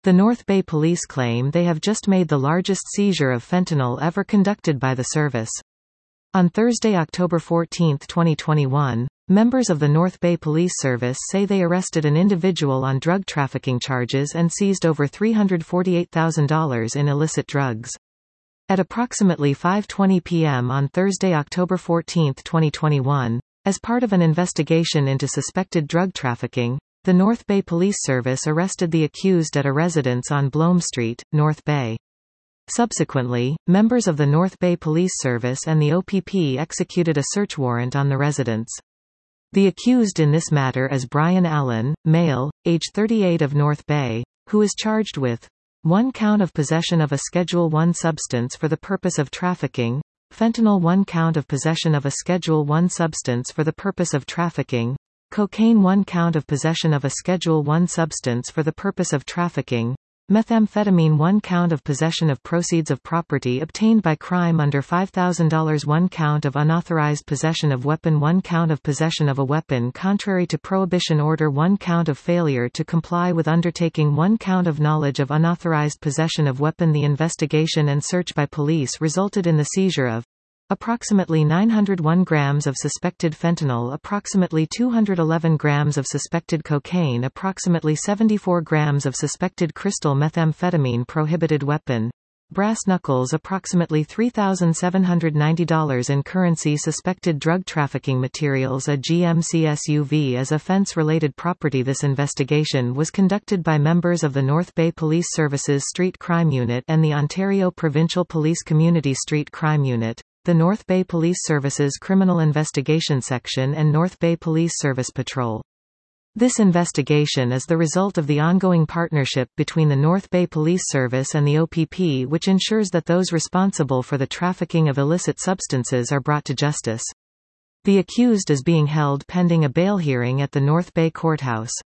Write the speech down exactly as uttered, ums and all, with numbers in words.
The North Bay Police claim they have just made the largest seizure of fentanyl ever conducted by the service. On Thursday, October fourteenth, twenty twenty-one, members of the North Bay Police Service say they arrested an individual on drug trafficking charges and seized over three hundred forty-eight thousand dollars in illicit drugs. At approximately five twenty p m on Thursday, October fourteenth, twenty twenty-one, as part of an investigation into suspected drug trafficking, the North Bay Police Service arrested the accused at a residence on Blome Street, North Bay. Subsequently, members of the North Bay Police Service and the O P P executed a search warrant on the residence. The accused in this matter is Brian Allen, male, age thirty-eight, of North Bay, who is charged with one count of possession of a Schedule one substance for the purpose of trafficking, fentanyl, one count of possession of a Schedule one substance for the purpose of trafficking, cocaine, one count of possession of a Schedule one substance for the purpose of trafficking, methamphetamine, one count of possession of proceeds of property obtained by crime under five thousand dollars, one count of unauthorized possession of weapon, one count of possession of a weapon contrary to prohibition order, one count of failure to comply with undertaking, one count of knowledge of unauthorized possession of weapon. The investigation and search by police resulted in the seizure of approximately nine hundred one grams of suspected fentanyl, approximately two hundred eleven grams of suspected cocaine, approximately seventy-four grams of suspected crystal methamphetamine, prohibited weapon, brass knuckles, approximately three thousand seven hundred ninety dollars in currency, suspected drug trafficking materials, a G M C S U V as offense-related property. This investigation was conducted by members of the North Bay Police Service's Street Crime Unit and the Ontario Provincial Police Community Street Crime Unit, the North Bay Police Service's Criminal Investigation Section, and North Bay Police Service Patrol. This investigation is the result of the ongoing partnership between the North Bay Police Service and the O P P, which ensures that those responsible for the trafficking of illicit substances are brought to justice. The accused is being held pending a bail hearing at the North Bay Courthouse.